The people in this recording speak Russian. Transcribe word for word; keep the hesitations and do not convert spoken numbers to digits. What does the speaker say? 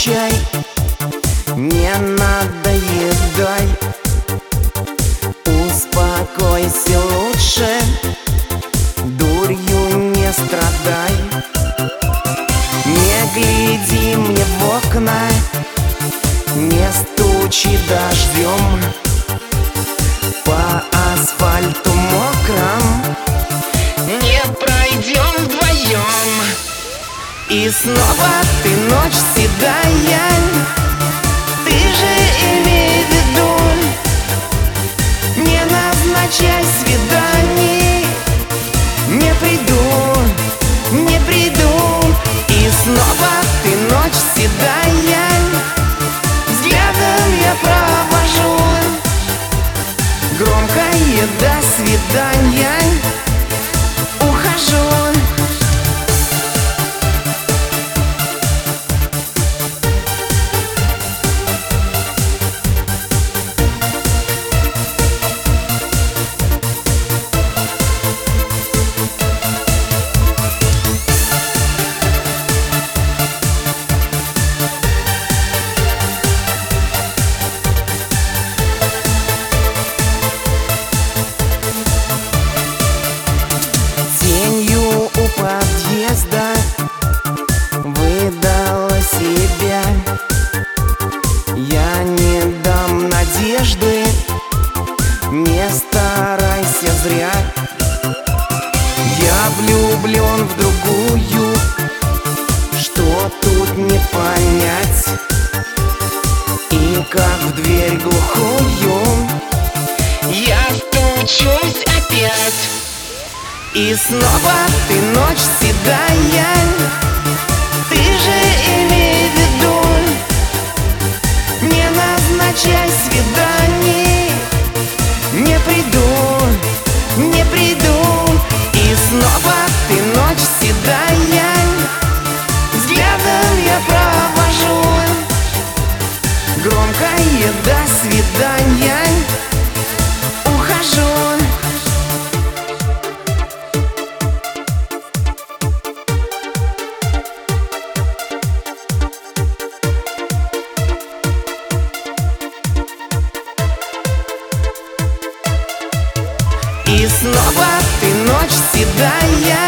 чай, не надоедай. Успокойся лучше, дурью не страдай. Не гляди мне в окна, не стучи дождем. По асфальту мокром не пройдем вдвоем. И снова ты, ночь седая, ты же имей в виду, не назначай свиданий. Не приду, не приду. И снова ты, ночь седая, взглядом я провожу громкое до свидания. Ухожу. Выдала себя, я не дам надежды, не старайся зря. Я влюблен в другую, что тут не понять. И как в дверь глухую я стучусь опять. И снова ты, ночь седая, ты же имей в виду, не назначай свиданий. Не приду, не приду. И снова ты, ночь седая, взглядом я провожу громкое до свидания. Ухожу. И снова ты, ночь седая,